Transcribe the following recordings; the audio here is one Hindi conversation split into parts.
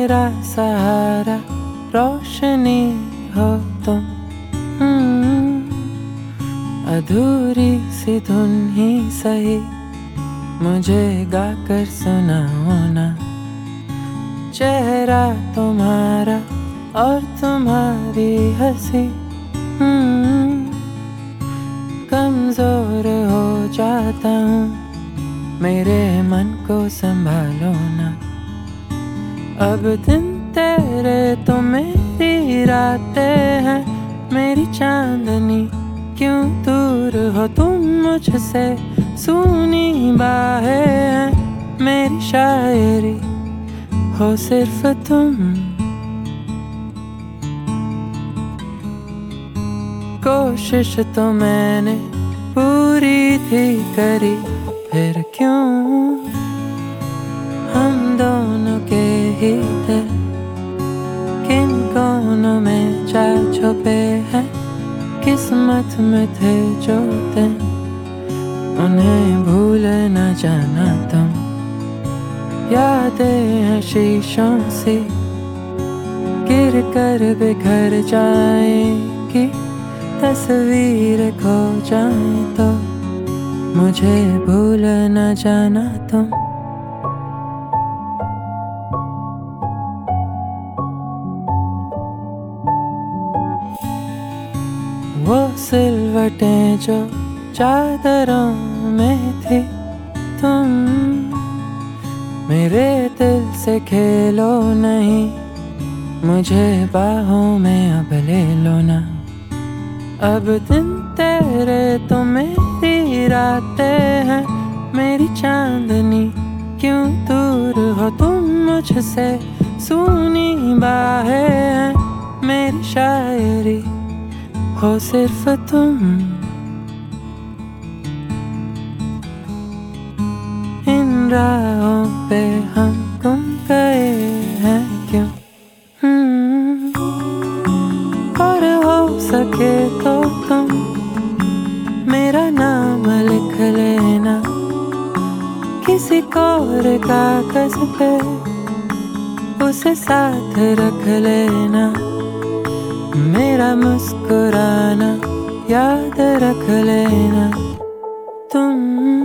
मेरा सहारा रोशनी हो तुम। अधूरी सी धुन ही सही मुझे गाकर सुनाओ ना। चेहरा तुम्हारा और तुम्हारी हंसी कमजोर हो जाता हूँ, मेरे मन को संभालो ना। अब दिन तेरे तो मेरी रातें हैं, मेरी चांदनी क्यों दूर हो तुम मुझसे। सूनी बाहें हैं मेरी शायरी हो सिर्फ तुम। कोशिश तो मैंने पूरी थी करी, फिर क्यों हम दोनों के ही थे। किन कोनों में जा छुपे हैं किस्मत में थे जो दिन, उन्हें भूल न जाना तुम। यादें हैं शीशों सी गिर कर बिखर जाएंगी, तस्वीर खो जाए तो मुझे भूल न जाना तुम। वो सिलवटें जो चादरों में थी तुम, मेरे दिल से खेलो नहीं, मुझे बाहों में अब ले लो ना। अब दिन तेरे तो मेरी रातें हैं, मेरी चांदनी क्यों दूर हो तुम मुझसे। सूनी बाहें हैं मेरी शायरी हो सिर्फ तुम। इन राहों पे हम गुम गए हैं क्यों। और हो सके तो तुम मेरा नाम लिख लेना किसी और कागज पे, उसे साथ रख लेना। मेरा मुस्कुराना याद रख लेना तुम।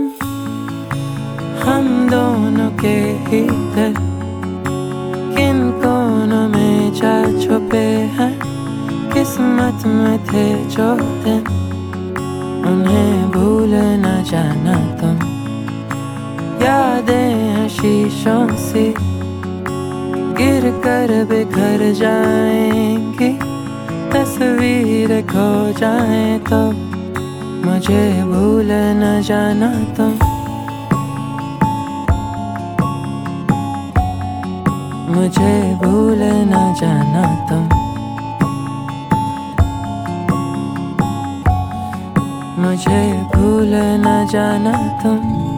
हम दोनों के ही दिल किन कोनों में जा छुपे हैं किस्मत में थे जो दिन, उन्हें भूल न जाना तुम। यादें हैं शीशों सी गिर कर बिखर जाएंगी, तस्वीर खो जाए तो मुझे भूल न जाना तुम। मुझे भूल न जाना तुम। मुझे भूल न जाना तुम।